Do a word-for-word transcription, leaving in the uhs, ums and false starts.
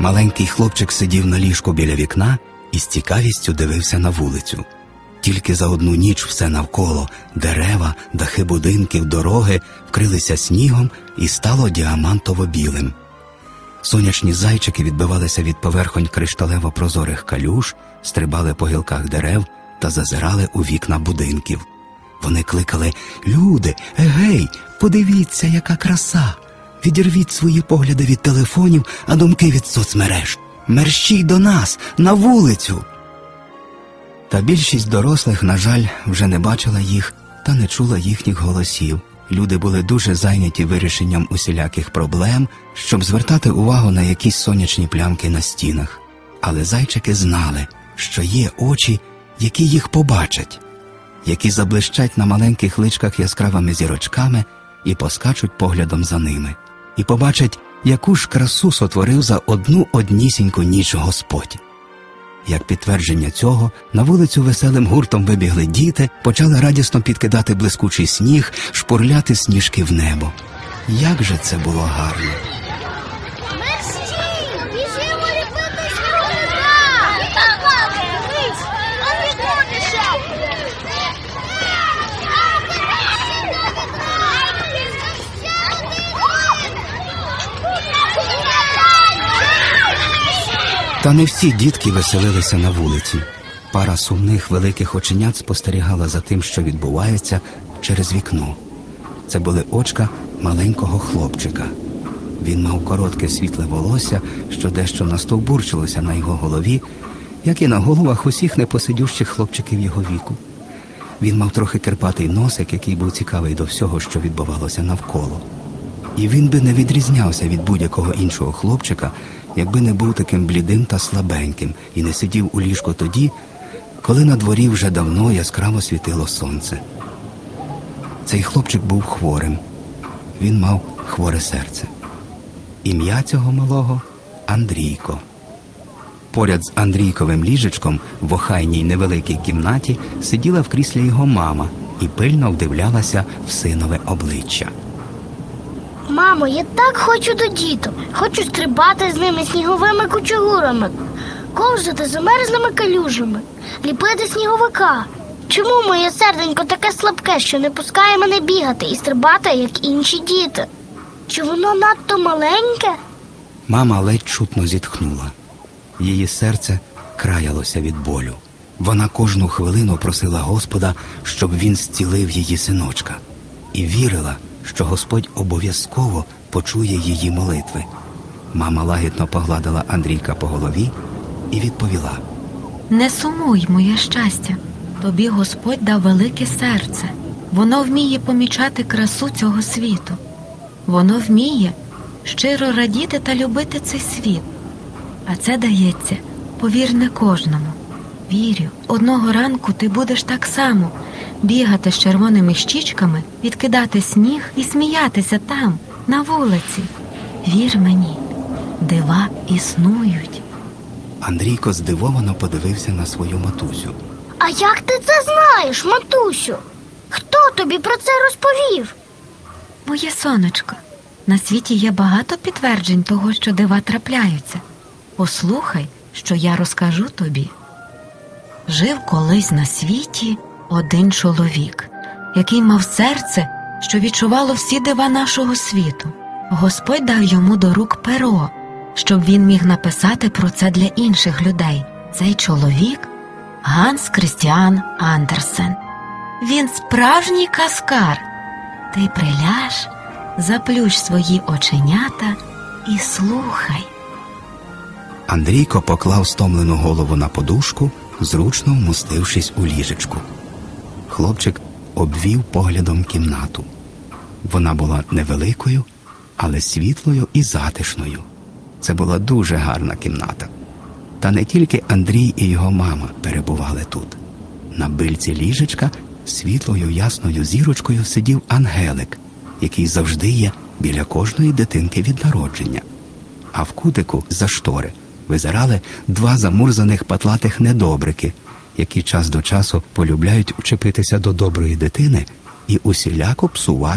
Маленький хлопчик сидів на ліжку біля вікна і з цікавістю дивився на вулицю. Тільки за одну ніч все навколо – дерева, дахи будинків, дороги – вкрилися снігом і стало діамантово-білим. Сонячні зайчики відбивалися від поверхонь кришталево-прозорих калюж, стрибали по гілках дерев та зазирали у вікна будинків. Вони кликали: «Люди, егей, подивіться, яка краса! Відірвіть свої погляди від телефонів, а думки від соцмереж! Мерщій до нас, на вулицю!» Та більшість дорослих, на жаль, вже не бачила їх та не чула їхніх голосів. Люди були дуже зайняті вирішенням усіляких проблем, щоб звертати увагу на якісь сонячні плямки на стінах. Але зайчики знали, що є очі, які їх побачать, які заблищать на маленьких личках яскравими зірочками і поскачуть поглядом за ними. І побачать, яку ж красу сотворив за одну однісіньку ніч Господь. Як підтвердження цього, на вулицю веселим гуртом вибігли діти, почали радісно підкидати блискучий сніг, шпурляти сніжки в небо. Як же це було гарно! Мерщій! Біжимо ліпити сніговика! Дивись, он відходиться! Та не всі дітки веселилися на вулиці. Пара сумних великих оченят спостерігала за тим, що відбувається, через вікно. Це були очка маленького хлопчика. Він мав коротке світле волосся, що дещо настовбурчилося на його голові, як і на головах усіх непосидющих хлопчиків його віку. Він мав трохи кирпатий носик, який був цікавий до всього, що відбувалося навколо. І він би не відрізнявся від будь-якого іншого хлопчика, якби не був таким блідим та слабеньким і не сидів у ліжку тоді, коли на дворі вже давно яскраво світило сонце. Цей хлопчик був хворим. Він мав хворе серце. Ім'я цього малого – Андрійко. Поряд з Андрійковим ліжечком в охайній невеликій кімнаті сиділа в кріслі його мама і пильно вдивлялася в синове обличчя. Мамо, я так хочу до діток. Хочу стрибати з ними сніговими кучугурами, ковзати замерзлими калюжами, ліпити сніговика. Чому моє серденько таке слабке, що не пускає мене бігати і стрибати, як інші діти? Чи воно надто маленьке? Мама ледь чутно зітхнула. Її серце краялося від болю. Вона кожну хвилину просила Господа, щоб він зцілив її синочка. І вірила, що Господь обов'язково почує її молитви. Мама лагідно погладила Андрійка по голові і відповіла: «Не сумуй, моє щастя. Тобі Господь дав велике серце. Воно вміє помічати красу цього світу. Воно вміє щиро радіти та любити цей світ. А це дається, повір, не кожному. Вірю, одного ранку ти будеш так само бігати з червоними щічками, відкидати сніг і сміятися там, на вулиці. Вір мені, дива існують». Андрійко здивовано подивився на свою матусю. А як ти це знаєш, матусю? Хто тобі про це розповів? Моє сонечко, на світі є багато підтверджень того, що дива трапляються. Послухай, що я розкажу тобі. Жив колись на світі один чоловік, який мав серце, що відчувало всі дива нашого світу. Господь дав йому до рук перо, щоб він міг написати про це для інших людей. Цей чоловік – Ганс Крістіан Андерсен. Він справжній казкар. Ти приляж, заплющ свої оченята і слухай. Андрійко поклав стомлену голову на подушку, зручно вмостившись у ліжечку. Хлопчик обвів поглядом кімнату. Вона була невеликою, але світлою і затишною. Це була дуже гарна кімната. Та не тільки Андрій і його мама перебували тут. На бильці ліжечка світлою ясною зірочкою сидів ангелик, який завжди є біля кожної дитинки від народження. А в кутику за штори визирали два замурзаних патлатих недобрики, які час до часу полюбляють учепитися до доброї дитини і усіляко псувати